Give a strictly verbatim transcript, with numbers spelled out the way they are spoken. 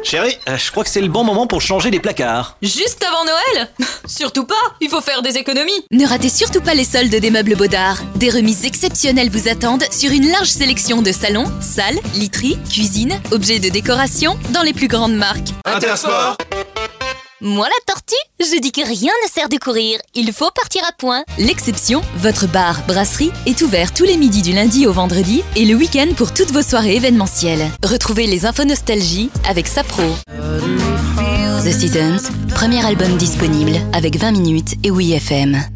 Chérie, euh, je crois que c'est le bon moment pour changer les placards. Juste avant Noël? Surtout pas, il faut faire des économies. Ne ratez surtout pas les soldes des meubles Baudard. Des remises exceptionnelles vous attendent sur une large sélection de salons, salles, literies, cuisines, objets de décoration dans les plus grandes marques. Intersport. Moi la tortue, je dis que rien ne sert de courir, il faut partir à point. L'exception, votre bar, brasserie, est ouvert tous les midis du lundi au vendredi et le week-end pour toutes vos soirées événementielles. Retrouvez les infos nostalgie avec Sapro. The Seasons, premier album disponible avec vingt minutes et Oui F M.